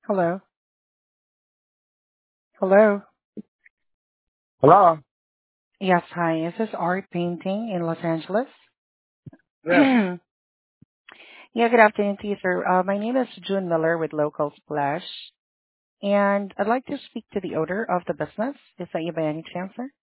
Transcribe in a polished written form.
Hello. Hello. Hello? Yes, hi. Is this Art Painting in Los Angeles? Yes. Yeah, good afternoon to you, sir. My name is June Miller with Local Splash, and I'd like to speak to the owner of the business. Is that you by any chance, sir?